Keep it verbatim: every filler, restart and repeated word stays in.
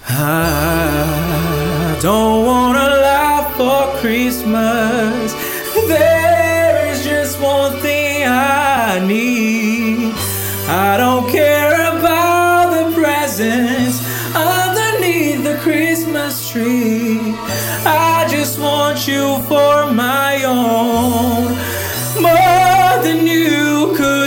I don't want a lot for Christmas. There is just one thing I need. I don't care about the presents underneath the Christmas tree. I just want you for my own, more than you could